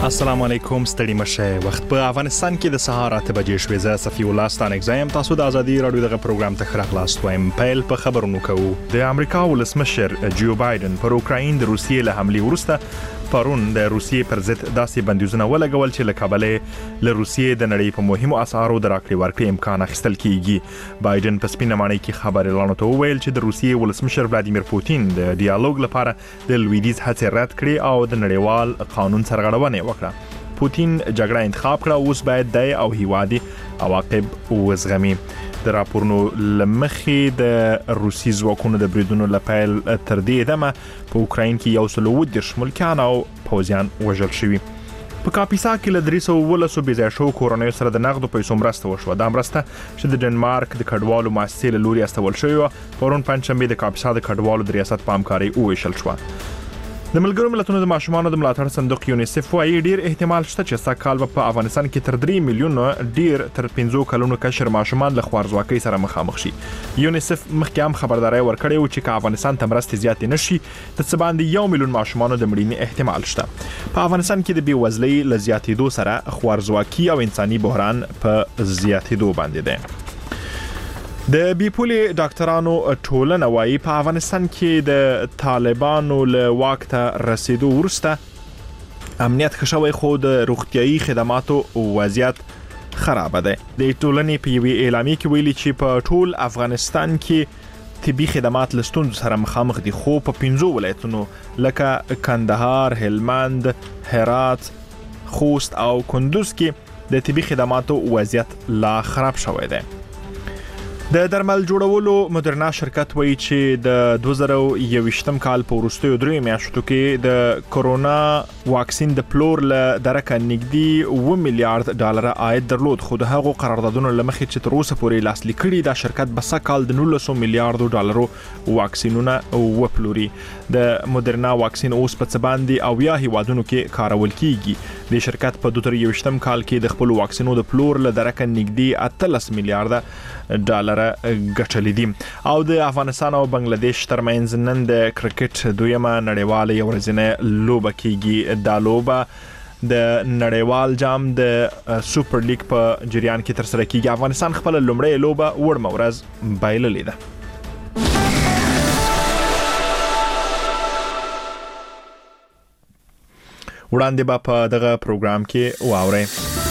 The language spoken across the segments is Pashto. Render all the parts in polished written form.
السلام علیکم، ستړي مشه. وخت په افغانستان کې د سهار 8 بجې شوې. زه صفي الله ستانک زایم. تاسو د ازادي رادیو دغه پروګرام ته ښه راغلاست وایم. پیل په خبرونو کوو. د امریکا ولسمشر جو بایدن پر اوکراین د روسیې له حملې وروسته پرون د روسیې پر ضد داسې بندیزونه ولګول چې له کابل له روسیې د نړۍ په مهمو اسعارو د راکړې ورکړې امکان اخیستل کیږي. بایدن په سپینه ماڼۍ کې خبريالانو ته وویل چې د روسیې ولسمشر ولادیمیر پوتین د ډیالوګ لپاره د لویدیز هڅې رد کړې او د نړیوال قانون سرغړونه وکړه. پوتین جګړه انتخاب کړه، اوس باید د او هیوادي عواقب وزغمي. د راپورونو لمخې د روسي ځواکونو د بریدونو لپاره تر دې دمه په اوکراین کې 110 ملکیان او پوځیان وژل شوي. په کاپیسا کې له 312 بېځایه شو کورنیو سره د نغدو پیسو مرسته وشوه. دا مرسته چې د ډنمارک د کډوالو مؤسسې له لوري استول شوې وه، پرون پنځشنبه د کاپیسا د کډوالو د ریاست په همکارۍ وویشل شوه. د ملګرو ملتونو د ماشومانو د ملاتړ صندوق یونیسف وايي ډیر احتمال شته چې سږ په افغانستان کې تر 3 میلیونه ډیر تر 15 کلونو کشر ماشومان له خوارځواکۍ سره مخامخ شي. یونیسف مخکې هم خبرداري ورکړې و چې افغانستان ته مرستې زیاتې نشي د څه باندې 1 میلیون ماشومانو د مړینې احتمال شته. په افغانستان کې د بیوزلۍ له زیاتېدو سره خوارځواکي او انساني بحران په زیاتېدو باندې ده. د بیپولي ډاکټرانو ټولنه وايي په افغانستان کې د طالبانو له واک ته رسیدو وروسته امنیت ښه شوی، خو د روغتیايي خدماتو وضعیت خراب ده. د ټولنې په یوې اعلامیه کې ویلي چې په ټول افغانستان کې طبي خدمات له ستونزو سره مخامخ دي، خو په 15 ولایتونو لکه کندهار، هلمند، هرات، خوست او کندوز کې د طبي خدماتو وضعیت لا خراب شوی ده. د درمل جوړولو مدرنا شرکت وایي چې د 2021 کال په وروستیو 3 میاشتو کې د کورونا واکسین د پلور له درکه نږدې 2 میلیارډ ډالر عاید درلود، خو د هغو قراردادونو لمخې چې تر اوسه پورې لاسلیک کړي دا شرکت به سږ د 19 میلیارډ ډالرو واکسینونه وپلوري. د مدرنا واکسین اوس په څه باندې او یا هیوادونو کې کارول کیږي. د شرکت په 2023 کال کې د خپل واکسینو د پلور له درکه نږدې 18 میلیارډ ډالر ګټلې دي. او د افغانستان او بنگلاديش ترمنځ نن د کرکټ دویمه نړیواله یو ورځنۍ لوبه کیږي. دا لوبه د نړیوال جام د سوپر لیګ په جریان کې تر سره کیږي. افغانستان خپل لومړی لوبه وړمه ورځ بایللې ده. وړاندې به په دغه پروګرام کې واورئ.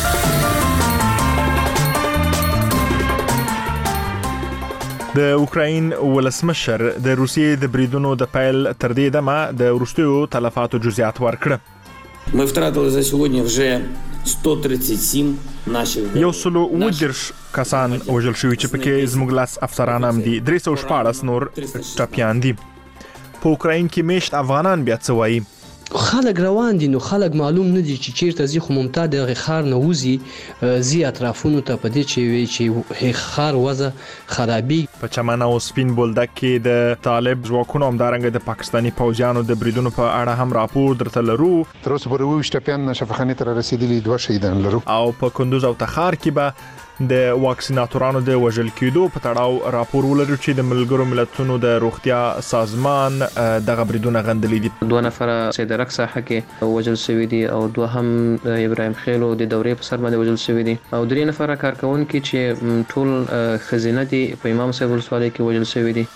د اوکراین ولسمشر د روسیې د بریدونو د پیل تر دې دمه د وروستیو تلفاتو جزئیات ورکړه. Ми втратили за сьогодні вже 137 наших 130 کسان وژل شوي چې پکې زموږ لاس افسران هم دي. 314 نور ټپیان دي. په اوکراین کې میشت افغانان بیا څه وایي؟ خلک روان دي، نو خلک معلوم نه دي چې چیرته ځي، خو ممتاز د خار نه وځي زی اطرافونو ته په دې چې وی چې خار وځه خرابي. په چمن او سپین بولدک کې د طالب ځواکونو همدارنګه د پاکستاني پوځیانو د بریدونو په اړه هم راپور درته لرو. تر اوسه پورې 20 ټپیان شفاخانه ته رسیدلي، 2 شهیدان لرو. او په کندوز او تخار کې به د واکسیناتورانو د وژل کېدو په تړاو راپور ولرو چې د ملګرو ملتونو د روغتیا سازمان دغه بریدونه غندلي دي. 2 نفر سید رک ساحه کې وژل شوي دي او 2 هم ابراهیم خیلو د دورې په سر باندې وژل شوي دي او 3 نفر کارکونکي چې ټول خزینه دي په امام صاحب ولسوالۍ کې وژل شوي دي.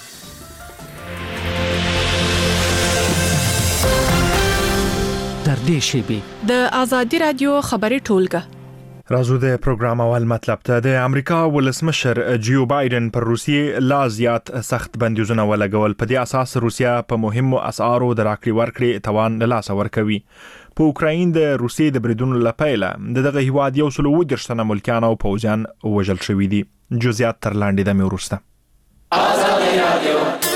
در دې شیبې د ازادي رادیو خبري ټولګه رازو د پروګرام اول مطلب ته. د امریکا ولسمشر جو بایدن پر روسیې لا زیات سخت بندیزونه ولګول. په دې اساس روسیا په مهمو اسعارو د راکړې ورکړې توان له لاسه ورکوي. په اوکراین د روسیې د بریدونو لپاره دغه هیواد 110 تنه ملکیان او پوځیان وژل شوي دي. جزئیات تر لاندې دمه وروسته. ازادي رادیو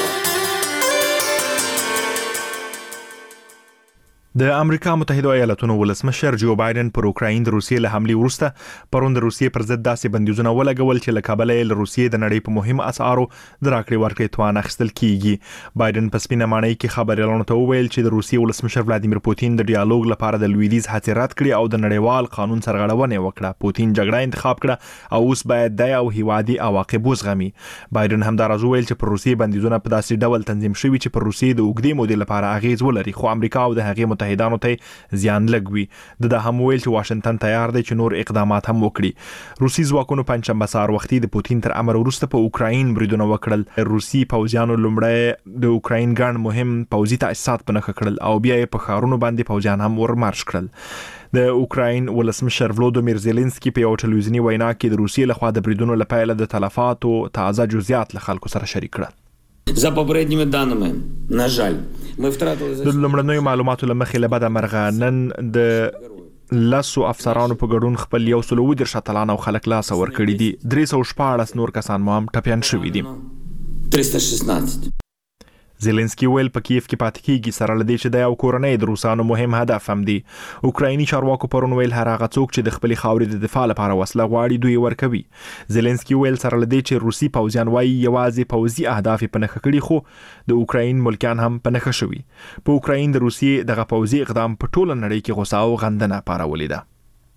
د امریکا متحده ایالاتونو ولسمشر جو بایدن پر اوکراین د روسیې له حملې وروسته پرون د روسیې پر ضد داسې بندیزونه ولګول چې له کابل له روسیې د نړۍ په مهم اسعارو د راکړې ورکړې توان اخیستل کیږي. بایدن په سپینه ماڼۍ کې خبريالانو ته وویل چې د روسیې ولسمشر ولادیمیر پوتین د ډیالوګ لپاره د لویدیز هڅې رد کړې او د نړیوال قانون سرغړونه وکړه. پوتین جګړه انتخاب کړه او اوس باید د او هیوادي عواقب وزغمي. بایدن همدارز وویل چې پر روسیې بندیزونه په داسې ډول تنظیم شوي چې پر روسیې د اوږدې مودې لپاره اغیز ولري، خو امریکا او د هغې متحدانو ته زیان لږ وي. د هم ویل چې واشنگټن تیار دی چې نور اقدامات هم وکړي. روسي ځواکونو پنځشنبه سهار وختي د پوتین تر امر وروسته په اوکراین بریدونه وکړل. روسي پوځیانو لومړی د اوکراین ګڼ مهم پوځي تاسیسات په نښه کړل او بیا یې په ښارونو باندې پوځیان هم ورمارش کړل. د اوکراین ولسمشر ولودیمیر زيلنسکي په یو ټلویزیوني وینا کې د روسیې لخوا د بریدونو لپاره د تلفاتو تازه جزئیات له خلکو سره شریک کړل. За попередніми даними, на жаль, ми втратили د لومړنیو معلوماتو له مخې له بده مرغه نن د لاسو افسرانو په ګډون خپل 110 اتلان او خلک لاس ورکړي دي. 314 نور کسان مو هم ټپيان شوي دي. 316. زيلنسکي ویل په کیف کې پاتې کیږي سره لدې چې د یو کورنۍ د روسانو مهم هدف هم دی. اوکرایني چارواکو پرون ویل هر هغه څوک چې د خپل خاورې د دفاع لپاره وسله غواړي دوی ورکوي. زيلنسکي ویل سره لدې چې روسي پوځیان وايي یوازې پوځي اهداف په نښه کړي خو د اوکراین ملکان هم په نښه شوي. په اوکراین د روسیې دغه پوځي اقدام په ټوله نړۍ کې غوسه او غندنه پارولې ده.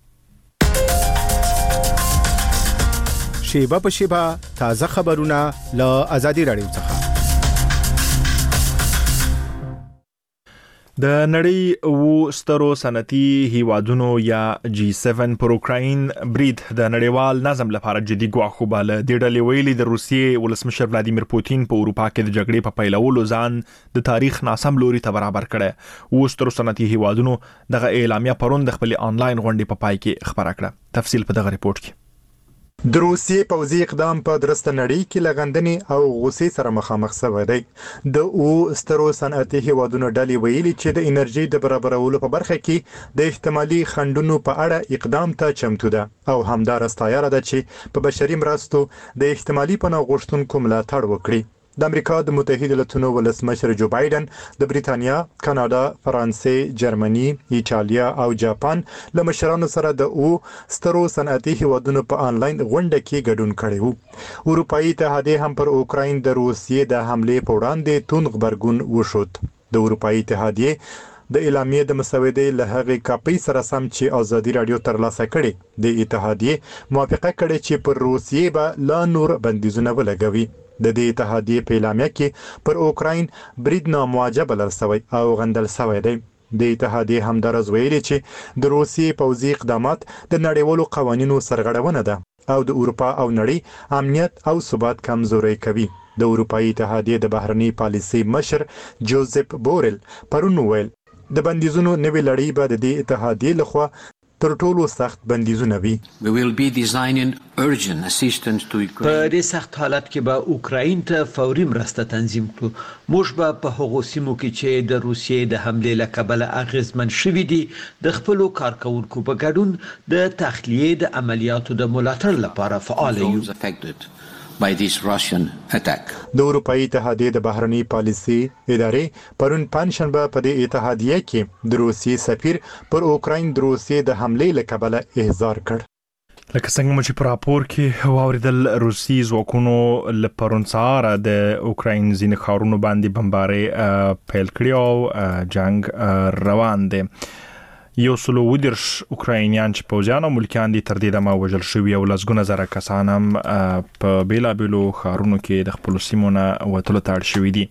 شیبه په شیبه تازه خبرونه له آزادي رادیو څخه. د نړۍ او سترو صنعتي هیوادونو یا G7 پر اوکراین برید د نړیوال نظم لپاره جدي ګواښ وباله. د ډلې ویلي د روسیې ولسمشر ولادیمیر پوتین په اروپا کې د جګړې په پیلولو ځان د تاریخ ناسم لوري ته برابر کړي. او سترو صنعتي هیوادونو دغه اعلامیه پرون د خپل آنلاین غونډې په پای کې خبره کړه. تفصیل په دغه ریپورت کې. د روسیې پوځي اقدام په درسته نړۍ کې لغندنې او غوسې سره مخامخ شوی دی. د سترو صنعتي هیوادونو ډلې ویلي چې د انرژي د برابرولو په برخه کې د احتمالي خنډونو په اړه اقدام ته چمتو ده او همدارس تیار ده چې په بشري مرستو د احتمالي پناه غوښتونکو ملاتړ وکړي. د امریکا د متحده ایالاتونو ولسمشر جو بایدن د بریتانیا، کاناډا، فرانسې، جرمني، ایټالیا او جاپان له مشرانو سره د سترو صنعتي هیوادونو په آنلاین غونډه کې ګډون کړی وو. اروپאי اتحادیه هم پر اوکراین د روسیې د حمله په وړاندې توند غبرګون وشود. د اروپאי اتحادیه د اعلامیې د مسودې له هغې کاپي سره سم چې آزادي رادیو ترلاسه کړي د اتحادیه موافقه کړې چې پر روسیې به لا نور بندیزونه ولګوي. د دې اتحادیه په اعلامیه کې پر اوکراین برید نامواجه بلل شوی او غندل شوی دی. د اتحادیه همدارس ویلي چې د روسیې پوځي اقدامات د نړیوالو قوانینو سرغړونه ده او د اروپا او نړۍ امنیت او ثبات کمزوري کوي. د اروپאי اتحادیه د بهرنی پالیسي مشر جوزف بورل پرون ویل د بندیزونو نوې لړۍ به د دې اتحادیه لخوا تر ټولو سخت بندیزونه وي. We will be designing urgent assistance to Ukraine. په دې سخت حالت کې به اوکراین ته فوري مرسته تنظیم کړو. موږ به په هغو سیمو کې چې د روسیې د حملې له کبله اغیزمن شوي دي د خپلو کارکونکو په ګډون د تخلیې د عملیاتو د ملاتړ لپاره فعال یو. by this Russian attack. د اروپאי اتحادیه د بهرنی پالیسي ادارې پرون پنځشنبه په دې اتحادیه کې د روسیې سفیر پر اوکراین د روسیې د حملې له کبله احضار کړ. لکه څنګه مو چې په راپور کې واوریدل روسي ځواکونو له پرون سهار د اوکراین ځینې ښارونو باندې بمبارۍ پیل کړې او جنگ روان دی. 110 اوکراینیان چې پوځیان او ملکیان دي تر دې دمه وژل شوي او لسګونه زره کسان هم په بیلابیلو ښارونو کې د خپلو سیمو نه وتلو ته اړ شوي دي.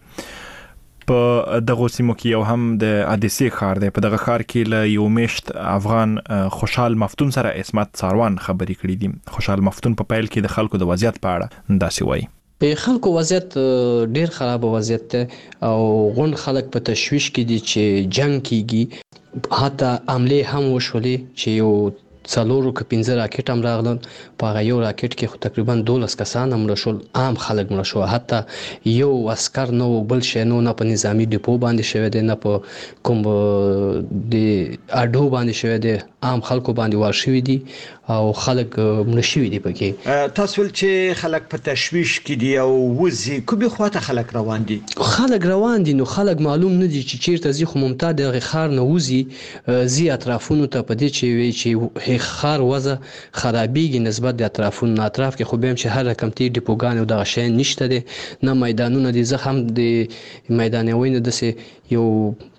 په دغه سیمو کې یو هم د ادیسې ښار دی. په دغه ښار کې له یو میشت افغان خوشحال مفتون سره اسمت ساروان خبرې کړې دي. خوشحال مفتون په پیل کې د خلکو د وضعیت په اړه داسې وایي. په خلکو وضعیت ډیر خراب وضعیت ده او غون خلک په تشویش کې دي چې جنگ کیږي. حتی عمله هم وشولې چې یو 4 که 15 راکټ هم راغلل. په یو راکټ کې خو تقریبا 12 کسان هم مړه شول. عام خلک مړه شو. حتی یو عسكر نو بل شي نه په نظامی ډیپو باندې شوی دی، نه په کوم د اډو باندې شوی دی. عام خلکو باندې وار شوی دي او خلک مړه شوی دي. پکې تاسو ول چې خلک په تشویش کې دي او وزي کومه خواته خلک روان دي. خلک روان دي نو خلک معلوم نه دي چې چیرته زی خو ممتاز د خار نه وزي زی اطرافونو ته پدې چې وی چې خار وزه خرابېږي نسبت د اطرافونو اطراف کې خو به هم چې هر رقم تی ډیپوګان او دغه شی نشته دي، نه میدانونه دي. زه هم د میدان وینه د یو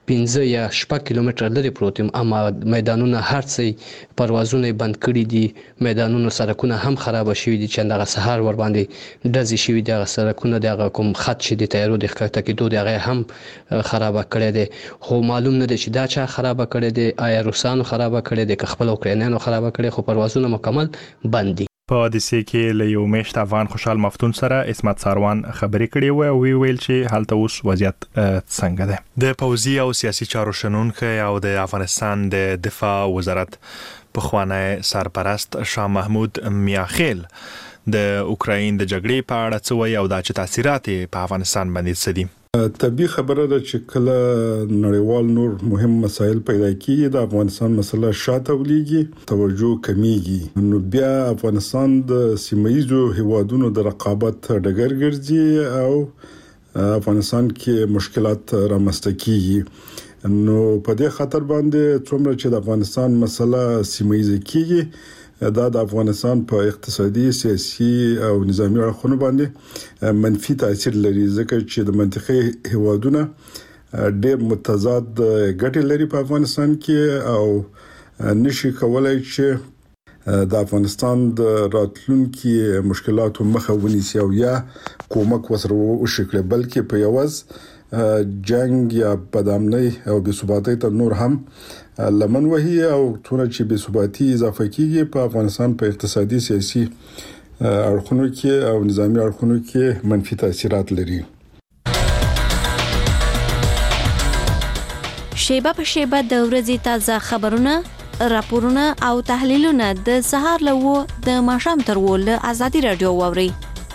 15 یا 6 کیلومتر لري پروت یم، اما میدانونه هرڅه پروازونه بند کړي دي، میدانونه سړکونه هم خراب شوي دي چې دغه سهار ور باندې ډزې شوي دي، هغه سړکونه دغه کوم خط چې د تیارو د ښکته کېدو دغه هم خراب کړي دي. خو معلوم نه دی چې دا چا خراب کړي دي، آیا روسانو خراب کړي دي که خپل اوکرانیانو خراب کړي، خو پروازونه مکمل بند دي. په حادثه کې له یو میشت افغان خوشحال مفتون سره عصمت ساروان خبرې کړې و او ویل چې هلته اوس وضعیت څنګه ده. د پوځي او سیاسي چارو شنونکي او د افغانستان د دفاع وزارت پخوانی سرپرست شاه محمود میاخیل د اوکراین د جګړې په اړه څه وایي او دا چې تاثیرات په افغانستان باندې څه دي. طبیعي خبره ده چې کله نړیوال نور مهم مسایل پیدا کیږي د افغانستان مسله شاته ولېږي، توجه کمیږي، نو بیا افغانستان د سیمایي هیوادونو د رقابت ډګر ګرځي او افغانستان کې مشکلات رامنځته کیږي. نو په دې خاطر باندې څومره چې د افغانستان مسله سیمایي کیږي دا د افغانستان په اقتصادي، سیاسي او نظامی اړخونو باندې منفي تاثیر لري، ځکه چې د منطقې هیوادونه ډېر متضاد ګټې لري په افغانستان کې او نشي کولای چې د افغانستان د راتلونکي مشکلاتو مخه ونیسي او یا کومک وسره وشکړي، بلکې په یوز جنگ یا بدامنۍ او بې ثباتۍ ته نور هم لمن وهي او څونه چې بې ثباتي اضافه کیږي په افغانستان په اقتصادي، سیاسي اړخونو کې او نظامی اړخونو کې منفي تاثیرات لري. شیبه په شیبه د ورځې تازه خبرونه، راپورونه او تحلیلونه د سهار له د ماښام تر له آزادي رادیو واوري.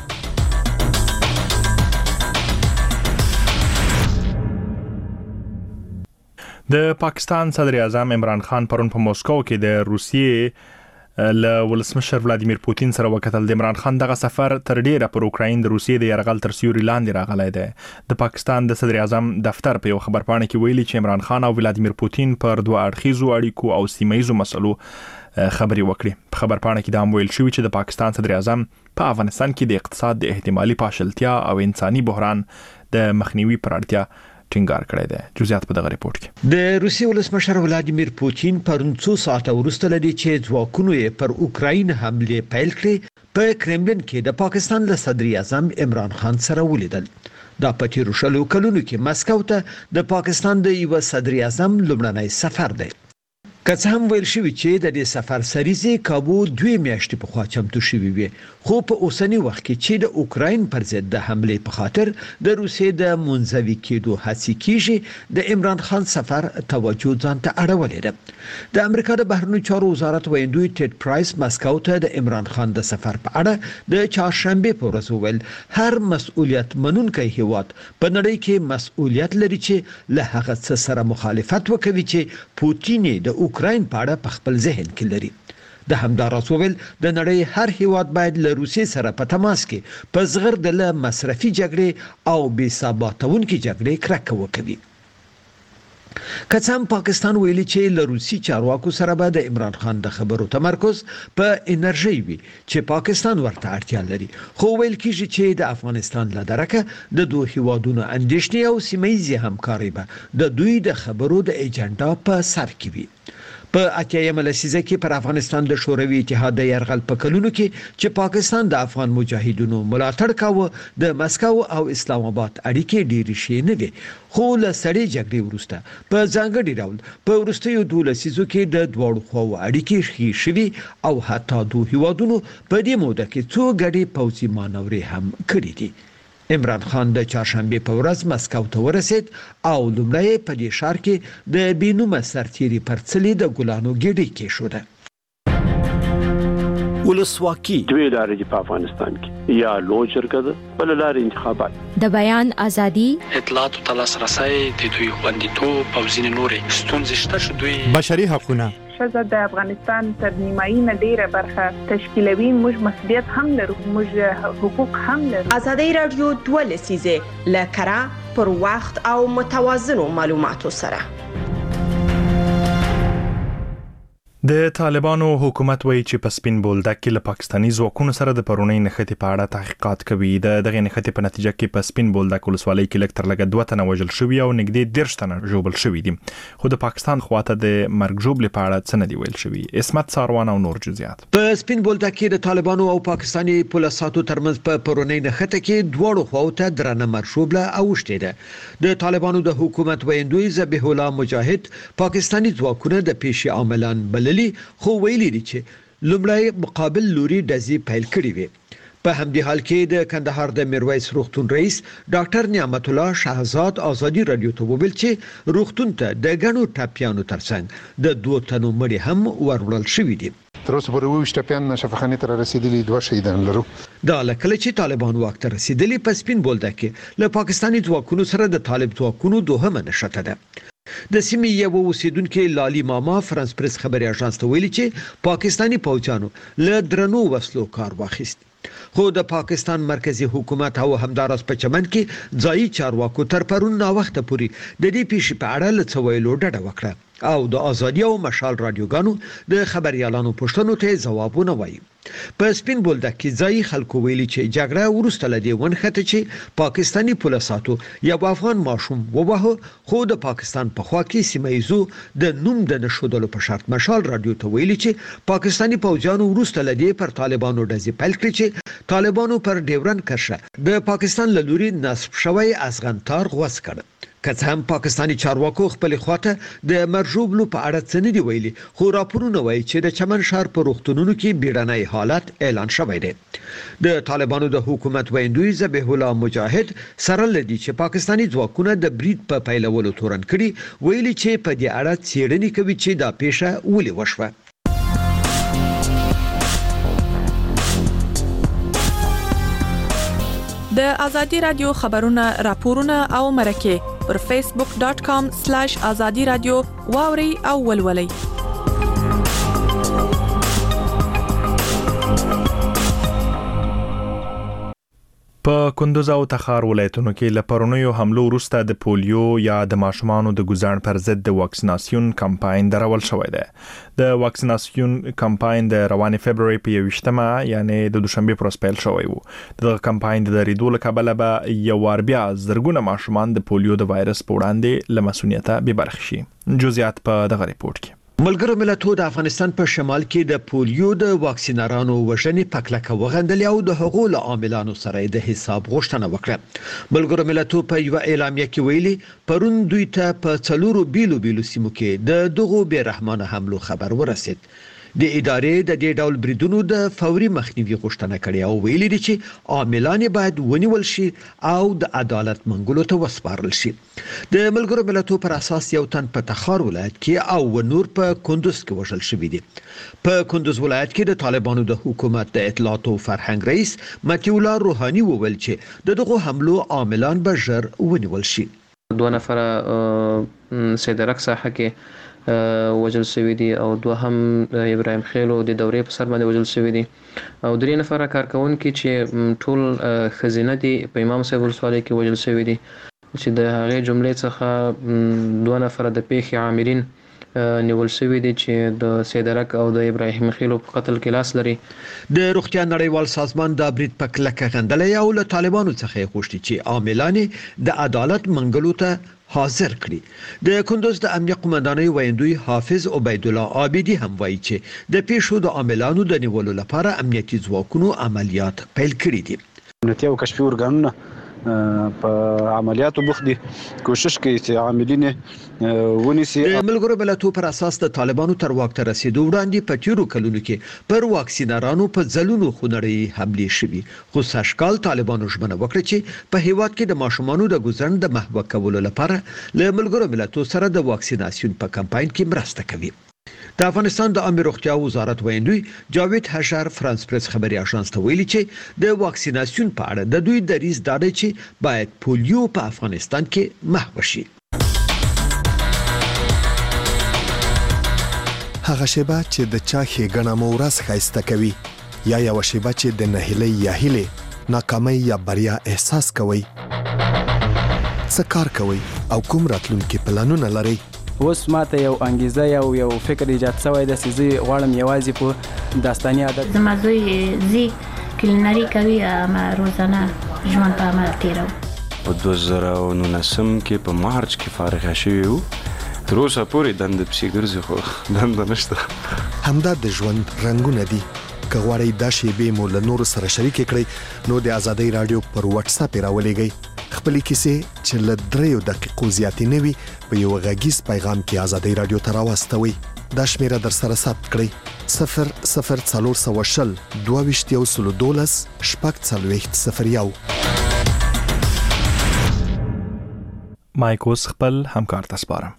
د پاکستان صدر اعظم عمران خان پرون په موسکو کې د روسیې له ولسمشر ولادیمیر پوتین سره وکتل. د عمران خان دغه سفر تر ډیره پر اوکراین د روسیې د یرغل تر سیوري لاندې راغلی دی. د پاکستان د صدر اعظم دفتر په یو خبرپاڼه کې ویلي چې عمران خان او ولادیمیر پوتین پر دوه اړخیزو اړیکو او سیمایي مسلو خبرې وکړي. په خبرپاڼه کې دا هم ویل شوی چې د پاکستان صدر اعظم په افغانستان کې د اقتصاد د احتمالي پاشلتیا او انساني بحران د مخنیوي پر اړتیا ټینګار کړی دی. جزئیات په دغه ریپورت کې. د روسیې ولسمشر ولادیمیر پوتین پرون څو ساعته وروسته لدی چې ځواکونو یې پر اوکراین حمله پیل کړې په کرملین کې د پاکستان له صدر اعظم عمران خان سره ولیدل. دا په تیرو شلو کلونو کې مسکو ته د پاکستان د یو صدر اعظم لومړنی سفر دی. که څه هم ویل شوی چې د دې سفر سریزه کابو 2 میاشتې په خوا چمتو شوی وي، خو په اوسنی وخت کې چې د اوکراین پر ضد د حمله په خاطر د روسیې د منځوي کېدو هڅې کیږي، د عمران خان سفر توجه ځان ته اړولې ده. د امریکا د بهرنیو چارو وزارت ویندوی ټیډ پرایس مسکو ته د عمران خان د سفر په اړه د چهارشنبه په ورځ ویل هر مسؤلیت منونکی هیواد په نړۍ کې مسؤلیت لري چې له هغه څه سره مخالفت وکړي چې پوتین د اوکراین په اړه په خپل ذهن کې لري. د همداراز ویل د نړۍ هر هیواد باید له روسیې سره په تماس کې په زغر د مصرفي جګړې او بې ثباتونکې جګړې کرکه وکړي. که څه هم پاکستان ویلي چې له روسي چارواکو سره به د عمران خان د خبرو تمرکز په انرژي وي چې پاکستان ورته اړتیا لري، خو ویل کیږي چې د افغانستان له درکه د دوه هیوادونو اندېښنې او سیمایي همکاري به د دوی د خبرو د ایجنډا په سر کې وي. په اتیایم لسیزه کې پر افغانستان د شوروي اتحاد د یرغل په کلونو کې چې پاکستان د افغان مجاهدونو ملاتړ کاوه، د مسکو او اسلام آباد اړیکې ډېرې شي نه وي، خو له سړې جګړې وروسته په ځانګړي ډول په وروستیو 2 لسیزو کې د دواړو خواو اړیکې ښې شوي او حتی دوه هیوادونو په دې موده کې څو ګډې پوځي مانورې هم کړې دي. عمران خان د چهارشنبه په ورځ مسکو ته ورسید او لومړی په دې ښار کې د بینومه سرتیري پرڅلې د ګلانو ګېډۍ کېښوده. ولسواکي دوی لارې دي په افغانستان کې، یا لوی جرګه ده بل لارې انتخابات، د بیان ازادي، اطلاعات او لاسرسي د دوی خوندیتوب او ځینې نورې ستونزې شته چې دوی بشري حقوقونه ښځه د افغانستان تر نیمایي نه ډیره برخه تشکیلوي. موږ مسؤلیت هم لرو، موږ حقوق هم لرو. آزادي رادیو 2 لسیزه لکرا پر وخت او متوازنو معلوماتو سره. د طالبانو حکومت وایي چې په سپین بولدک کې له پاکستاني ځواکونو سره د پرونی نښتې په اړه تحقیقات کوي. دغه نښتې په نتیجه کې په سپین بولدک ولسوالۍ کې لږ تر لږه 2 تنه وژل شوي او نږدې 10 تنه ژوبل شوي دي. خو د پاکستان خواته د مرګ ژوبلې په اړه څه نه دی ویل شوي. اسمت ساروان او نور جزئیات. په سپین بولدک کې د طالبانو او پاکستاني پولیسو ترمنځ په پرونی نښتې کې دواړو خواو ته درنه مرګ ژوبله اوښتې ده. د طالبانو د حکومت ویندوی ذبیح الله مجاهد پاکستاني ځواکونه د پیښې عاملان بللي، خو ویلي دي چې لومړی مقابل لوري ډزې پیل کړې وي. په همدې حال کې د کندهار د میرویس روغتون رئیس ډاکټر نعمت الله شهزاد ازادي رادیو ته وویل چې روغتون ته د غنو ټاپیانو ترڅنګ د 2 تنو مړي هم ورولل شوې دي. تر اوسه پورې 20 ټاپیان شفاخانه تر رسیدلي 2 شهیدان لرو. دا لکه چې طالبان واک ته رسیدلي په سپین بولدک کې له پاکستاني ځواکونو سره د طالب ځواکونو دوهمه نښته ده. د سیمې یو اوسیدونکو لالي ماما فرانس پریس خبري اژانس ته ویلي چې پاکستاني پوځیانو له درنو وسلو کار واخیست. خو د پاکستان مرکزی حکومت او همدارس په چمن کې ځایي چارواکو تر پرون نا وخت پوري د دې پیښې په اړه لڅویلو ډډه وکړه او د ازادي او مشال رادیوګانو د خبريالانو پوښتنو ته ځوابونه وایي. په سپین بولدک کې ځایي خلکو ویلي چې جګړه ورسته لدی ونخته چې پاکستاني پولیسو یو افغان ماشوم ووهه، خو د پاکستان په خوا کې سیمایزو د نوم د نشودلو په شرط مشال رادیو ته ویلي چې پاکستاني پوځیانو ورسته لدی پر طالبانو ډزې پیل کړې چې طالبانو پر ډیورن کرښه د پاکستان له لوري نصب شوی افغانتار غوڅ کړ. که هم پاکستاني چارواکو خپل خواته د مرجوبلو په اړه څه نه دی ویلي، خو راپورونه وایي چې د چمن ښار په روغتونونو کې بیړنی حالت اعلان شوی دی. د طالبانو د حکومت ویندوی ذبیح الله مجاهد سره لدی چې پاکستاني ځواکونه د برید په پیلولو تورن کړي، ویلي چې په دې اړه څېړنې کوي چې دا پیښه ولې وشوه. د ازادي رادیو خبرونه، راپورونه او مرکه پر facebook.com/azadi radio واوري او ولولي. په کندوز او تخار ولایتونو کې له پرونیو حملو وروسته د پولیو یا د ماشومانو د ګزاڼ پر ضد د واکسیناسیون کمپاین درول شوی دی. د واکسیناسیون کمپاین د روانې فبرवरी په 21مه یعنی د دوشنبه پر پیل شوی وو. د کمپاین د ریدو له کبله به یو وار بیا زرګونه ماشومان د پولیو د وایرس په وړاندې له مسؤلیته بې برخې شي. جزئیات په دغه ریپورت کې. ملګرو ملتونو د افغانستان په شمال کې د پولیو د واکسینرانو وژنې په کلکه وغندلې او د حقوقو عاملانو سره د حساب غوښتنه وکړه. ملګرو ملتونو په یو اعلامیه کې ویلي پرون دوی ته په څلورو بیلو سیمو کې د دغو بې رحمانه حملو خبر ورسید. د ادارې د دې ډول بریدونو د فوري مخنیوي غوښتنه کړې او ویلي دي چې عاملان باید ونیول شي او د عدالت منګولو ته وسپارل شي. د ملګرو ملتونو پر اساس یو تن په تخار ولایت کې او نور په کندوز کې وژل شوی دی. په کندوز ولایت کې د طالبانو د حکومت د اطلاعات او فرهنګ رئیس متي الله روحاني وویل چې دغه حملو عاملان به ژر ونیول شي. 2 نفر سیدرک ساحه کې وجل شوی دي او 2 هم ابراهیم خیلو د دورې په سر باندې وجل شوی دي او 3 نفر کارکونکي چې ټول خزینه دي په امام صاحب ولسوالۍ کې وجل شوی دي چې د هغه جملې څخه 2 نفر د پیښې عاملین نیول شوی دي چې د سیدرک او د ابراهیم خیلو په قتل کې لاس لري. د روغتیا نړیوال سازمان د برید په کلکه غندلې او له طالبانو څخه غوښتي چې عاملان د عدالت منګلو ته حاضر کړي. د کندوز د امنیت قومندانۍ ویندوی حافظ عبید الله عابدی هم وایي چې د پیښو د عاملانو د نیولو لپاره امنیتي ځواکونو عملیات پیل کړي دي. امنیتي او کشفي ارګانونه په عملیاتو بوخت دي، کوشش کوي چې عاملین ونیسي. د ملګرو ملتونو پر اساس د طالبانو تر واک ته رسیدو وړاندې په تیرو کلونو کې پر واکسینرانو په ځلونو خونړۍ حملې شوي، خو سږکال طالبانو ژمنه وکړه چې په هیواد کې د ماشومانو د ګزند د محو کولو لپاره له ملګرو ملتونو سره د واکسیناسیون په کمپاین کې مرسته کوي. د افغانستان د عامه روغتیا وزارت ویندوی جاوید حشر فرانس پریس خبري اژانس ته ویلي چې د واکسیناسیون په اړه د دوی دریځ دا دی چې باید پولیو په افغانستان کې محو شي. هغه شیبه چې د چا ښېګڼه مو ورځ ښایسته کوي یا یو شیبه چې د نهیلۍ یا هیلې ناکامۍ یا بریا احساس کوئ، څه کار کوئ او کوم راتلونکي پلانونه لرئ، اوس ماته یو انګیزه یو فکر ایجاد شوی دی چې زه غواړم یوازې په داستاني ادب زما زوی زی کلینري کوي ما روزانه ژوند په عمل تیرو په 2019 کې په مارچ کې فارغ شوی وو تر اوسه پورې دنده پسې ګرځي خو دنده نشته همدا د ژوند رنګونه دي که غواړئ دا شیبې مو له نورو سره شریکې کړئ نو د ازادۍ راډیو پر واتس اپ راولېږئ خپلې کیسې چې له 3 دقیقو زیاتې نه وي په یو غږیز پیغام کې ازادۍ راډیو ته راواستوئ دا شمیره در سره ثبت کړئ 00420 22 شپږ مایکوس خپل همکار ته سپارم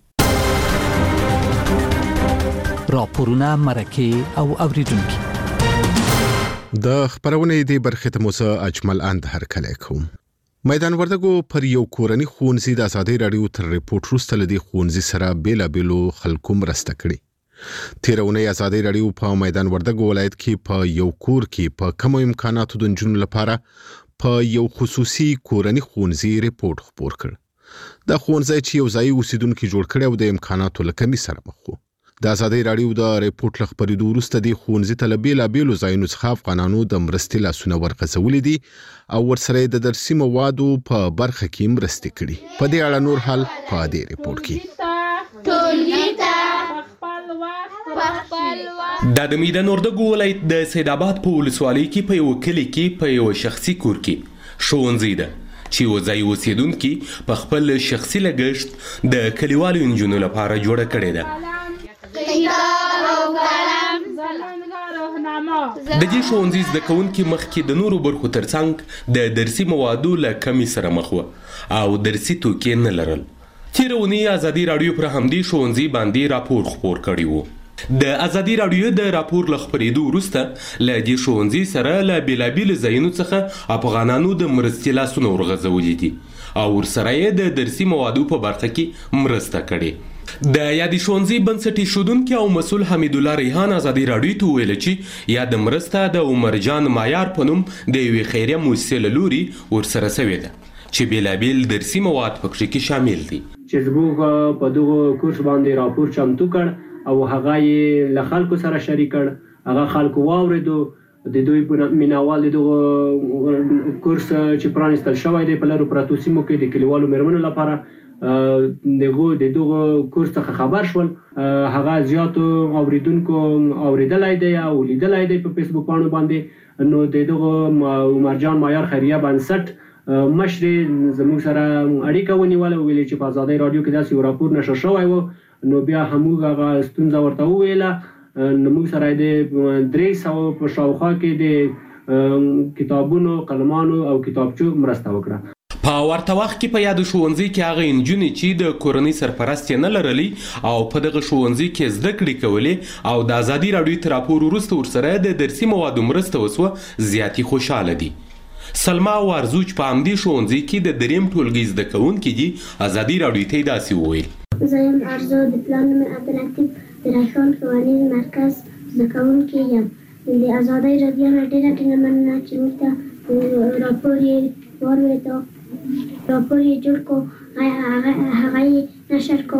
راپورونه مرکه او اوریدونکو د خبرونې دی برخه ته موسی اجمل اند هر کله کوم میدان وردګو پر یو کورنی خونځي د ازادۍ راډیو تر ریپورت وروسته لدی خونځي سره بیلابلو خلکو مرسته کړي تیرونه ازادۍ راډیو په میدان وردګو ولایت کې په یو کور کې په کم امکاناتو د جنونو لپاره په یو خصوصي کورنی خونځي ریپورت خبر کړ د خونځي چې یو ځای اوسیدونکو جوړ کړي او د امکاناتو لکمي سره مخ وو د ازادۍ راډیو د ریپورت لخبرېدو وروسته د خونځي طلبې ځایونو څخه افغانانو د مرستې لاسونه ورغځولې دي او ورسره د درسي موادو په برخه کې مرستې کړي په دې اړه نور حال په دې ریپورت کې د میدان وردګو ولایت د سید آباد په ولسوالۍ کې په یو کلی کې په یو شخصي کور کې ښوونځی ده چې وځای اوسیدونکو په خپل شخصي لګښت د کلیوالو نجونو لپاره جوړه کړې ده د دې ښوونځي زده کوونکي مخکې د نورو برخو ترڅنګ د درسي موادو له کمۍ سره مخ وو او درسي توکي نه لرل تېره اونۍ ازادۍ راډیو پر همدې ښوونځي باندې راپور خپور کړی و د ازادۍ راډیو د راپور له خپرېدو وروسته له دې ښوونځي سره له بېلابېلو ځایونو څخه افغانانو د مرستې لاسونه ورغځولي دي او ورسره یې د درسي موادو په برخه کې مرسته کړې د یادې ښوونځي بنسټ ایښودونکي او مسؤل حمید الله ریحان ازادۍ راډیو ته وویل چې یاد مرسته د عمر جان مایار په نوم د یوې خیریه مؤسسې له لوري ورسره سوې ده چې بېلابېل درسي مواد پکې کې شامل دي چې زموږ په دغه کورس باندې راپور چمتو کړ او هغه یې له خلکو سره شریک کړ هغه خلکو واورېدو د دوی په مینوال دغه کورس چې پرانیستل شوی دی په لرو پراتو سیمو کې د کلیوالو مېرمنو لپاره دغه کورس څخه خبر شول هغه زیاتو اوریدونکو اوریدلای دی او لیدلای دی په فیسبوک باندې باندې نو دغه عمر جان مایار خیریه بنسټ مشر زموږ سره اړیکه ونیوله ویلي چې په ازادۍ راډیو کې داسې یو راپور نشر شوی و نو بیا هموږ هغه ستونزه ورته وویله نو موږ سره د 300 په شاوخوا کې د کتابونو قلمانو او کتابچو مرسته وکړه په ورته وخت کې په یاد ښوونځي کې هغه انجونې چې د کورنۍ سرپرست نه لرلي او په دغه ښوونځي کې زده کړې کولې او د ازادۍ راډیو تر راپور وروسته ورسره د درسي موادو مرسته وسوه زیاتې خوشحاله دي سلما وارزوچ په همدې ښوونځي کې د دریم ټولګي زده کوونکي دي ازادۍ راډیو ته یې داسې وویل زه یم ارزو د پلان نوم عبداللطیف د ریحان ښوونیز مرکز زده کوونکی یم د ازادۍ راډیو نه ډېره مننه چې موږ ته راپور یې واورېدو راپور یې جوړ کو هغه یې نشر کو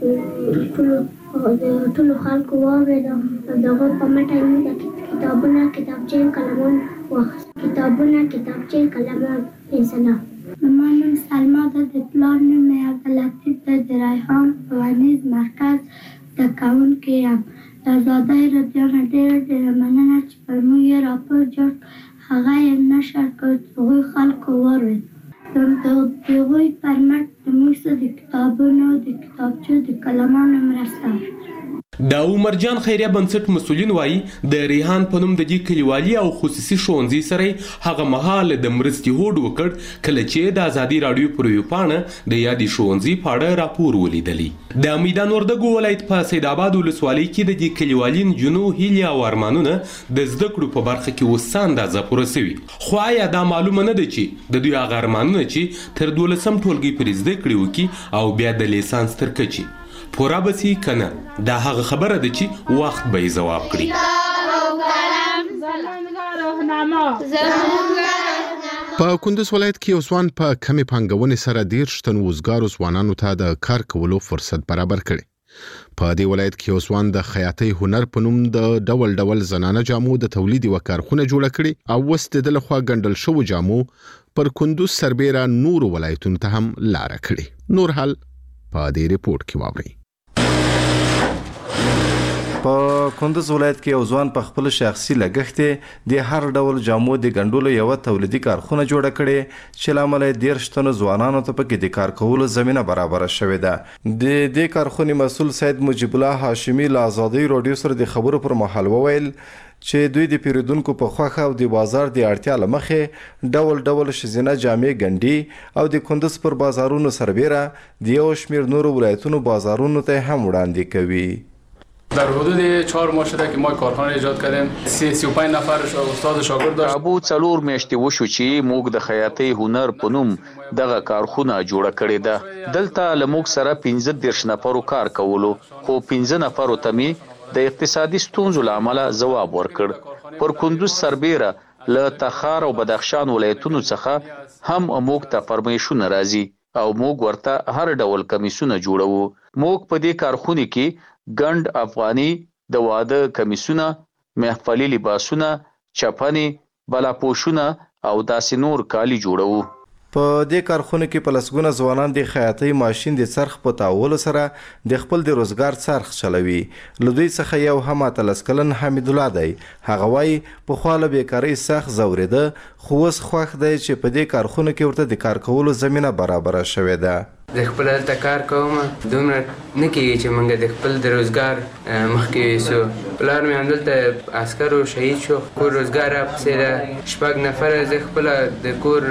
ټولو خلکو واورېدو او د هغو په مټه یې موږ کتابونه کتابچې قلمان واخیست کتابونه کتابچې قلمان انسانه زما نوم سلما ده د پلار نوم یې عبداللطیف ده د ریحان ښوونیز مرکز زده کوونکی یم د ازادۍ راډیو نه ډېره مننه چې پر موږ یې راپور جوړ هغه یې نشر کړ چې هغوی خلکو واورېد د هغوی پر مټ زموږ سره د کتابونو د کتابچو د قلمانو مرسته د عمر جان خیریه بنسټ مسؤلین وایي د ریحان په نوم د دې کلیوالي او خصوصي ښوونځي سره هغه مهال د مرستې هوډ وکړ کله چې د ازادۍ راډیو پر ویبپاڼه د یادې ښوونځي په اړه راپور ولیدلی د میدان وردګو ولایت په سید آباد ولسوالۍ کې د دې کلیوالي نجونو هیلې او ارمانونه د زده کړو په برخه کې اوس څه اندازه پوره سوي خو آیا دا معلومه نه ده چې د دوی هغه ارمانونه چې تر 12 ټولګي پورې زده کړې وکړي او بیا د لیسانس تر کچې پورا بسی کنه دا هغه خبره ده چې وخت به جواب کړي په کندوز ولایت کې اوسوان په کمی پانګونې سره 10 تن وزګارو ځوانانو ته د کار کولو فرصت برابر کړي په دې ولایت کې اوسوان د خیاطۍ هنر په نوم د ډول ډول زنانه جامو د تولید و کارخونه جوړ کړي او وست د لخوا ګندل شو جامو پر کندوز سربېره نور ولایتونو ته هم لار کړي. نور حال په دې ریپورت کې واورئ. په کندوز ولایت کې یو ځوان په خپل شخصي لګښت د هر ډول جامو د ګندلو یو تولیدي کارخونه جوړه کړې چې لامل یې 13 تنو ځوانانو ته پکې د کار کولو زمينه برابر شوې ده. د دې کارخونې مسؤل سید مجيب الله هاشمي له آزادۍ رادیو سره د خبرو پر مهال وویل چې دوی د پیرودونکو په خوښه او د بازار د اړتیا لمخې ډول ډول شزینه جامې ګنډي او د کندوز پر بازارونو سربېره د یو شمېر نورو ولایتونو بازارونو ته هم وړاندې کوي. در حدود 4 ماه شده که ما کارخانه ایجاد کردیم. 35 نفر استاد شاگرد داشت. ابو څلور میاشتې وشو چې موږ د خیاطۍ هنر په نوم دغه کارخونه جوړه کړې ده. دلته له موږ سره 15 نفرو کار کولو، خو 15 نفرو ته مې د اقتصادي ستونزو له امله ځواب ورکړ. پر کندوز سربېره له تخار او بدخشان ولایتونو څخه هم موږ ته فرمایشونه راځي او موږ ورته هر ډول کمیسونه جوړوو. موږ په دې کارخونه کې ګند افغاني د واده کمیسونه، محفلي لباسونه، چپنې، بلاپوشونه او داسې نور کالي جوړوو. په دې کارخونه کې په لسګونه ځوانان د خیاطۍ ماشین د څرخ په تاولو سره د خپل د روزګار څرخ چلوي. له دوی څخه یو هم 13 کلن حمید الله دی. هغه وایي پخوا له بیکارۍ سخت ځورېده، خو اوس خوښ دی چې په دې کارخونه کې ورته د کار کولو زمینه برابره شوې ده. د خپل هلته کار کوم، دومره نه کېږي چې موږ د خپل د روزګار مخکې ویسو. پلار مې همدلته عسکر و شهید شو، کور روزګار راپسې ده. 6 نفره زه خپله د کور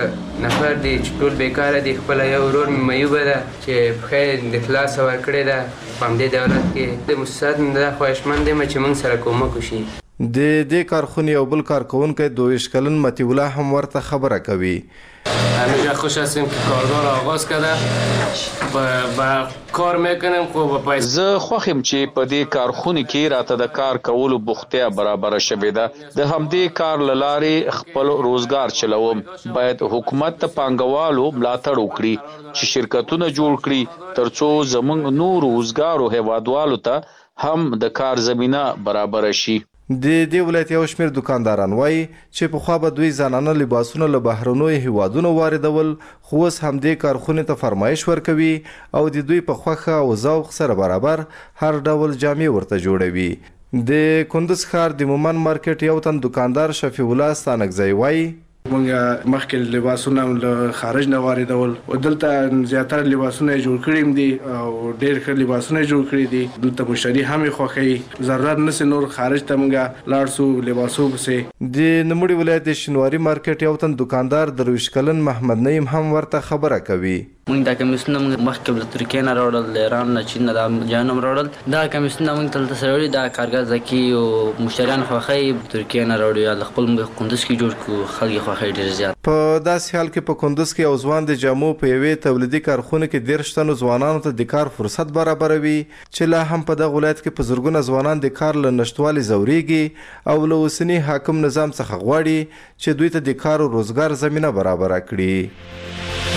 نفر دی چې ټول بیکاره دي. خپله یو ورور مې میوبه ده چې پښه د خلاصه ورکړې ده په همدې دولت کې. د مؤسسات نه دا خواهشمند یم چې موږ سره کومک وشي. د دې کارخونې یو بل کارکوونکی 22 کلن مطیع الله هم ورته خبره کوي. همیشه خوش هستیم که کارگاه آغاز کرده و کار میکنیم. خب زه خوښ یم چې په دې کارخونه کې راته د کار کولو بوختیا برابر شوې ده. د همدې کار له لارې خپل روزګار چلوم. باید حکومت ته پانګوالو ملاتړ وکړي چې شرکتونه جوړ کړي ترڅو زموږ نور روزګارو هیوادوالو ته هم د کار زمینه برابر شي. د دې ولایت یو شمېر دکانداران وایي چې پخوا به دوی زنانه لباسونه له بهرنیو هیوادونو واردول، خو اوس همدې کارخونې ته فرمایش ورکوي او د دوی په خوښه او ذوق سره برابر هر ډول جامې ورته جوړوي. د کندوز ښار د مومن مارکیټ یو تن دکاندار شفیع الله ستانکزی وایي مونږ مخکې لباسونه له خارج نه واردول او دلته زیاتره لباسونه جوړ کړي دي او ډېر ښه لباسونه جوړ کړي دي. دلته مشتری هم خوښوي، ضرورت نشي نور خارج ته مونږ لاړ شو لباسو پسې. د نوموړي ولایت د شینواري مارکیټ یو تن دکاندار 23 کلن محمد نعیم هم ورته خبره کوي. مونږ دا کمیسونه مخکې له ترکیې نه راوړل، له ایران نه، چین نه، دا جانم راوړل. دا کمیسونه مونږ تل تسوي دا کارګر ځکه او مشتریان خوښي ترکیې نه راوړي. له خپل کندوز کې جوړ کو خلک خوښي ډېر زیات. په داسې حال کې په کندوز کې یو ځوان د جامو په یوې تولیدي کارخونه کې 13 تنو ځوانانو ته د کار فرصت برابروي چې لا هم په دغه ولایت کې په زرګونه ځوانان د کار له نشټوالي ځورېږي او له اوسني حاکم نظام څخه غواړي چې دوی ته د کار او روزګار زمینه برابره کړي.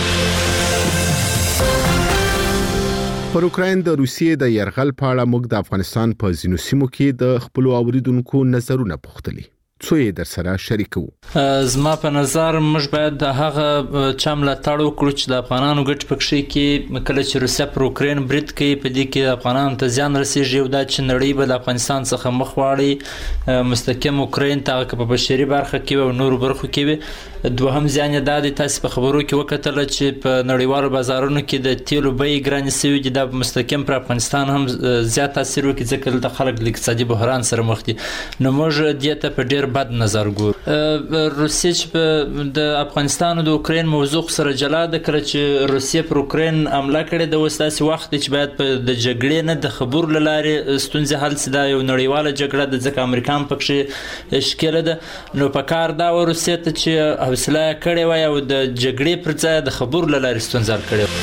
پر اوکراین د روسیې د یرغل په اړه موږ د افغانستان په ځینو سیمو کې د خپل اوریدونکو نظرونه پوښتلي. څو یې در سره شریکو. زما په نظر موږ باید د هغه چا ملاتړ وکړو چې د افغانانو ګټې پکې کې کله چې روسیا پر اوکراین برید کوي په دې کې افغانانو ته زیان رسیږي او دا چې نړۍ به د افغانستان څخه مخ واړي مستقیم اوکراین ته په بشري برخه کې او نورو برخو کې وي. دوهم زیان یې دا دی تاسو په خبرو کې وکتل چې په نړیوالو بازارونو کې د تیلو بیې ګرانې شوي دي. دا مستقیم پر افغانستان هم زیات تاثیر وکړي ځکه دلته خلک له اقتصادي بحران سره مخ دي. نو موږ دې ته په ډېر بد نظر ګورو. روسیه چې د افغانستان او د اوکراین موضوع سره جلا ده، کله چې روسیه پر اوکراین حمله کړې ده اوس داسې وخت چې باید په د جګړې نه د خبرو له لارې ستونزې حل شي. دا یو نړیواله جګړه ده ځکه امریکا هم پکې ښکېله ده. نو په کار دا و روسیې ته چې حوصله یې کړې وای او د جګړې پر ځای د خبرو له لارې ستونزه حل کړې.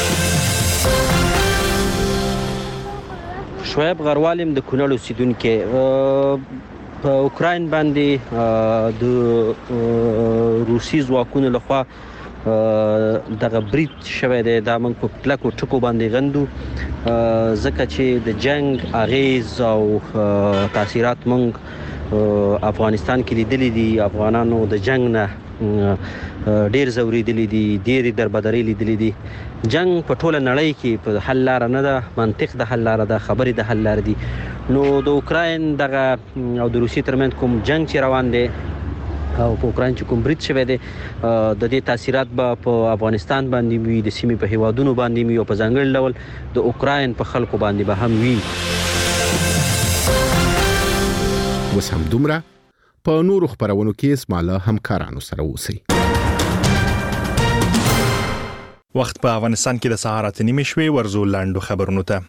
شعیب غروالم د کونړ اوسیدونکی. په اوکراین باندې د روسي ځواکونو لخوا دغه برید شوی دی دا موږ په کلکو ټکو باندې غندو ځکه چې د جنگ اغیز او تاثیرات موږ افغانستان کې لیدلې دي. افغانانو د جنگ نه ډیر زوریدلې دي، ډیر دربدري لیدلې دي. جنگ په ټوله نړۍ کې په حل لار نه ده، منطق د حل لار ده، خبرې د حل لار دي. نو د اوکراین دغه او د روسیې ترمنځ کوم جنگ چې روان دی او په اوکراین چې کوم برید شوی دی د دې تاثیرات به په افغانستان باندې وي، د سیمې په هیوادونو باندې وي او په ځانګړي ډول د اوکراین په خلکو باندې به هم وي. اوس هم دومره په نورو خبرونو کې اسماله همکارانو سره اوسئ. وخت په افغانستان کې د سهار 8:30 شوي ورزو لاندو خبرونو ته.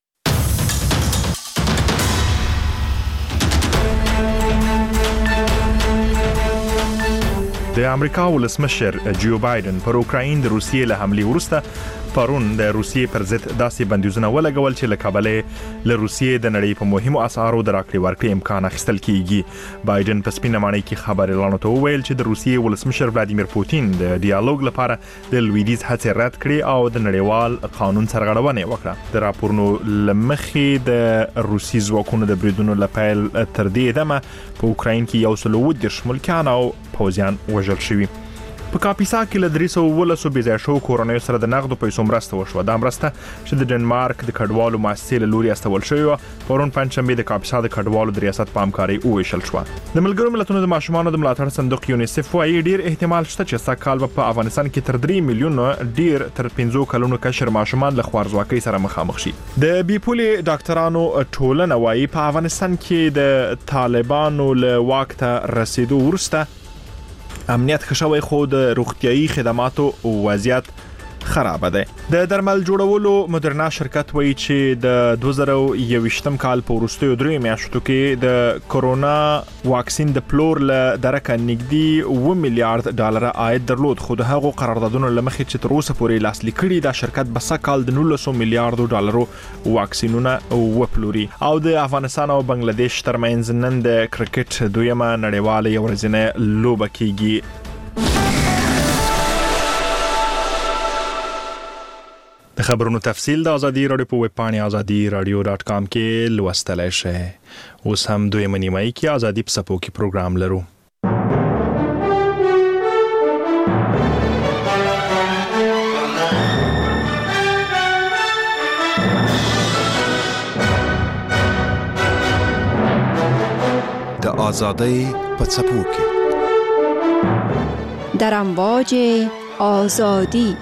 د امریکا ولسمشر جو بایدن پر اوکراین د روسیې له حملې وروسته پرون د روسیې پر ضد داسې بندیزونه ولګول چې له کابل له روسیې د نړۍ په مهمو اسعارو د راکړې ورکړې امکان اخیستل کیږي. بایدن په سپینه ماڼۍ کې خبريالانو ته وویل چې د روسیې ولسمشر ولادیمیر پوتین د ډیالوګ لپاره د لویدیز هڅې رد کړې او د نړیوال قانون سرغړونه وکړه. د راپورونو لمخې د روسي ځواکونو د بریدونو لپاره تر دې دمه په اوکراین کې 110 ملکیان او پوځیان وژل شوي. په کاپیسا کې له 312 بېځایه شو کورنیو سره د نقدو پیسو مرسته وشوه. دا مرسته چې د ډنمارک د کډوالو مؤسسې له لوري استول شوې وه پرون پنجشنبې د کاپیسا د کډوالو د ریاست په همکارۍ وویشل شوه. د ملګرو ملتونو د ماشومانو د ملاتړ صندوق یونیسف وايي ډیر احتمال شته چې سږ کال په افغانستان کې تر 3 میلیونه ډیر تر 15 کلونو کشر ماشومان له خوارځواکۍ سره مخامخ شي. د بیپولي ډاکټرانو ټولنه وايي په افغانستان کې د طالبانو له واک ته رسیدو وروسته امنیت خښوي خو د روغتيایي خدماتو وضعیت خراب ده. د درمل جوړولو مدرنا شرکت وایي چې د 2021م کال په وروستیو 3 میاشتو کې د کورونا واکسین د پلور له درکه نږدې 2 میلیارډ ډالر عاید درلود، خو د هغو قراردادونو لمخې چې تر اوسه پورې لاسلیک کړي دا شرکت بسا کال د 19 میلیارډ ډالرو واکسینونه وپلوري. او د افغانستان او بنگلاديش ترمنځ نن د کرکټ دویمه نړیواله ورځنۍ لوبه کیږي. د خبرونو تفصیل د ازادي رادیو په ویب پاڼې azadi.radio.com کې لوستلای شئ. اوس هم دویمه نیمایي کې ازادي په سپو کې پروګرام لرو. د ازادۍ په سپو کې در امواج آزادی.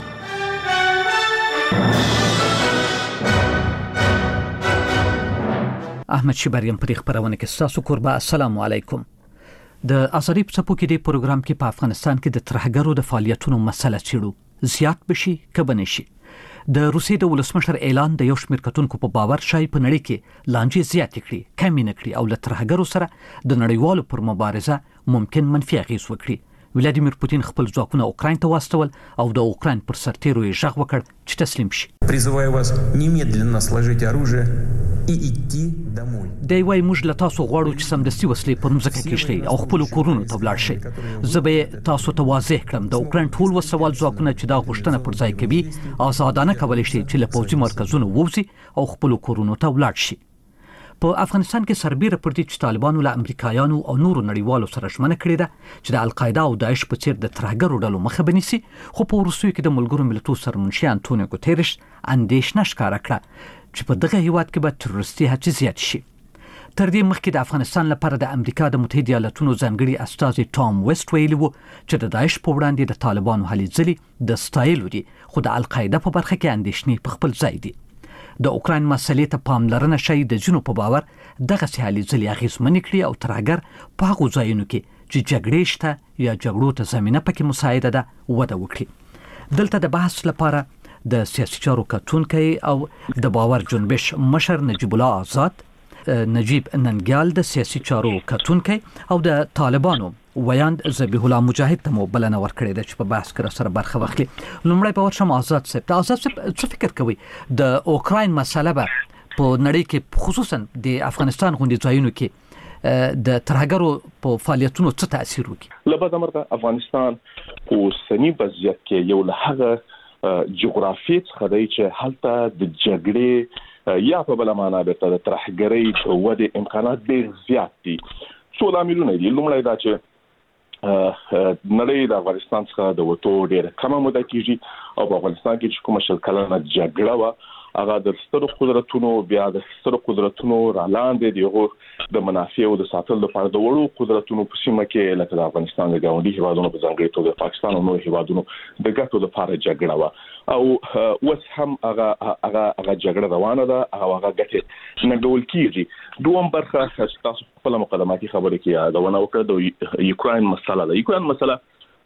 احمد شبریم پر خبرونه کې تاسو قربا. السلام علیکم. د ازادي په سپو کې د پروګرام کې په افغانستان کې د ترهګرو د فعالیتونو مسله چیرو زیات بشي کبه نشي. د روسیې د ولسمشر اعلان د یو شمېر کتونکو په باور شای په نړۍ کې لانجې زیات کړي، کمی نه کړي او له ترهګرو سره د نړیوالو پر مبارزه ممکن منفي اغیز وکړي. ولادیمیر پوتین خپل ځواکونه اوکراین ته واستول او د اوکراین پر سرتیرو یې غږ وکړ چې تسلیم شي. Призываю вас немедленно сложить оружие и идти домой. دی وای موږ له تاسو غواړو چې سمدستي وسلې پر مځکه کېږدئ او خپل کورونو ته ولاړ شئ. زه به تاسو ته واضح کړم د اوکراین ټول وسوال ځواکونه چې دا غوښتنه پر ځای کوي آزادانه کولی شي چې له پوځي مرکزونو ووځي او خپل کورونو ته ولاړ شي. په افغانستان کې سربېره پر دې چې طالبانو له امریکایانو او نورو نړیوالو سره ژمنه کړې ده چې د القاعده او داعش په څیر د ترهګرو ډلو مخه بنیسي، خو په وروستیو کې د ملګرو ملتونو سرمنشي انټونیو ګوتریش اندېښنه ښکاره کړه چې په دغه هیواد کې به تروریستي هڅې زیات شي. تر دې مخکې د افغانستان لپاره د امریکا د متحده ایالاتونو ځانګړي استازي ټام ویسټ ویلي وو چې د داعش په وړاندې د طالبانو هلې ځلې د ستایلو دي، خو د القاعده په برخه کې اندېښنې په خپل ځای دي. د اوکراین مسلې ته پاملرنه شي د ځینو په باور دغه هلې ځلې اغېزمنې کړي او ترهګر په هغو ځایونو کې چې جګړې شته یا جګړو ته زمینه پکې مساعده ده وده وکړي. دلته د بحث لپاره د سیاسي چارو کتونکی او د باور جنبش مشر نجیب الله آزاد، نجیب ننګیال د سیاسي چارو کتونکی او د طالبانو ویاند ذبیح الله مجاهد ته مو بلنه ورکړې ده چې په بحث کې سره برخه واخلي. لومړی به ورشم آزاد صاحب. آزاد صاحب څه فکر کوي د اوکراین مسله به په نړۍ کې خصوصا د افغانستان غوندې ځایونو کې د ترهګرو په فعالیتونو څه تاثیر وکړي؟ لبد امرګه افغانستان اوسنی وضعیت کې یو له هغه جغرافیې څخه دی چې هلته د جګړې یا په بل معنا د ترهګرۍ ودې امکانات ډېر زیات دي. څو لاملونه دي. لومړی دا چې نړۍ د افغانستان څخه د وټو ډېر کمه موده کېږي او په افغانستان کې چې کومه شل کلنه جګړه وه هغه د سترو قدرتونو بیا د سترو قدرتونو را لاندې دغه د منافعو د ساتلو لپاره د وړو قدرتونو په سیمه کې لکه د افغانستان د ګاونډي هیوادونو په ځانګړي توګه د پاکستان او نورو هیوادونو د ګټو لپاره جګړه وه او اوس هم هغه جګړه روانه ده او هغه ګټې نګول کېږي. دوم برخه چې تاسو په مقدماتي خبرې کې یادونه وکړه د یوکرين مسله ده. یوکرين مسله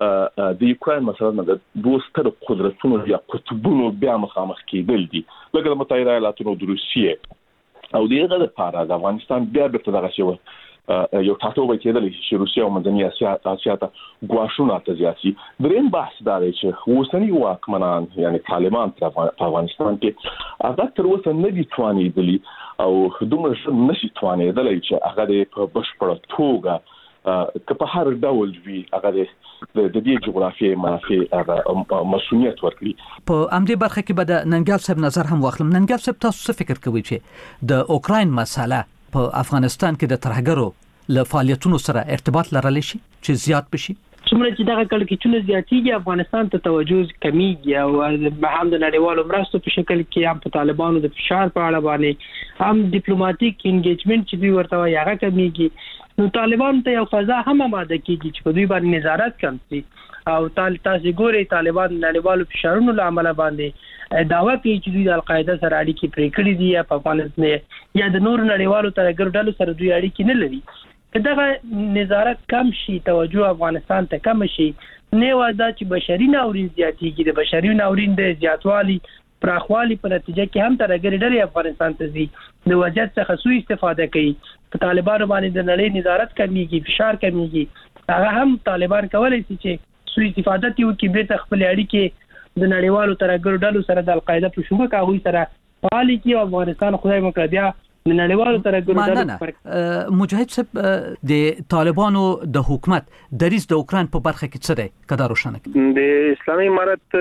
د یوکرين مسله د دوه ستر قدرتونو یا قطبونو بیا مخامخ کېدل دي لکه د متحده ایالاتونو د روسیې او دغه لپاره د افغانستان بیا د دغه شی یو ټاټوبه کېدل چې روسیه او منځنۍ اسیا ته ګواښونه ته زیاتي. دریم بحث دا دی چې اوسنی واکمنان یعنی طالبان په افغانستان کې هغه تر اوسه نه دي توانېدلي او دومره نشي توانېدلی چې هغه په بشپړه توګه که په هر ډول وي هغه د دې جغرافیې منافع مسؤلیت ورکړي. په امدې برخه کې به د ننګال صاحب نظر هم واخلم. ننګال صاحب تاسو څه فکر کوئ چې د اوکراین مسله په افغانستان کې د ترهګرو له فعالیتونو سره ارتباط لرلی شي چې زیات بشي؟ څومره چې دغه کړکېچونه زیاتېږي افغانستان ته توجه کمیږي او هم د نړیوالو مرستو په شکل کې هم په طالبانو د فشار په اړه باندې هم ډیپلوماټیک انګیجمنت چې دوی ورته وایي هغه کمیږي. نو طالبان ته یو فضا هم آماده کیږي چې په دوی باندې نظارت کم شي او تاسو ګورئ طالبان نړیوالو فشارونو له امله باندې دعوا کوي چې دوی د القاعده سره اړیکې پرې کړې دي یا په افغانستان یا د نور نړیوالو ترهګرو ډلو سره دوی اړیکې نه لري. دغه نظارت کم شي توجه افغانستان ته کم شي نه ودا چې بشري ناورین زیاتېږي. د بشري ناورین د زیاتوالي پراخوالي په نتیجه کې هم ترهګري ډلې افغانستان ته ځي د وضعیت څخه سوء استفاده کوي. په طالبانو باندې د نړۍ نظارت کمیږي فشار کمیږي. هغه هم طالبان کولای شي چې سوء استفاده کوي به خپل اړیکې د نړیوالو ترهګرو ډلو سره د القاعده په شوبه کاوي سره فعالي کوي او افغانستان خدای مو کړ بیا د نړیوالو ترهګرو ډلو مجاهد صاحب د طالبانو د حکومت دریځ د اوکران په برخه کې څه دی کدا روښانه کړي؟ د اسلامي امارت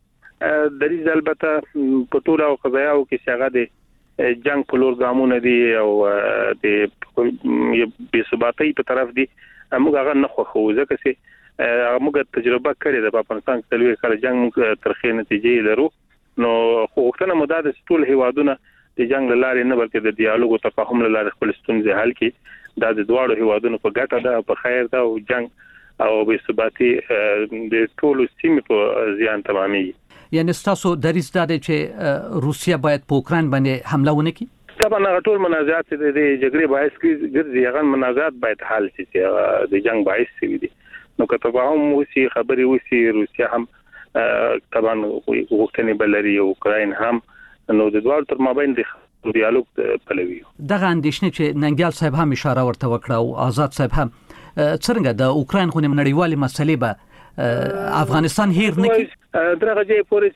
دریځ البته په ټول او قضایاو کې څنګه دی جنگ په لور ګامونه دي او د بې ثباتۍ په طرف دي. موږ هغه نه خوښو ځکه چې موږ تجربه کړې ده په افغانستان کې تلوي کله جنگ ترخې نتیجې لرو. نو وختونه مو د ټول هیوادونو د جنگ لارې نه بلکې د ډیالوګ او تفاهم لارې خپل ستونزې حل کړي. دا د دواړو هیوادونو په ګټه ده په خیر ده او جنگ او بې ثباتي د ټول سیمې په زیان تمامېږي. یعنی تاسو دریځ دا دی چې روسیه باید په اوکران باندې حمله ونه کړي؟ طبعا ټول منازعات د جګړې باعث ګرځي هغه منازعات باید حل شي چې د جنگ باعث شي دي. نو که تفاهم وشي خبرې وشي روسیه هم طبعا وختنی بلري او اوکراین هم نو د دوه تر مابین د ډیالوګ پلوي. دغه اندیشنه چې ننګال صاحب هم اشاره ورته وکړه او آزاد صاحب هم څنګه د اوکراین خو نړیوالې مسلې به افغانستان هیر نه کی درغه پورې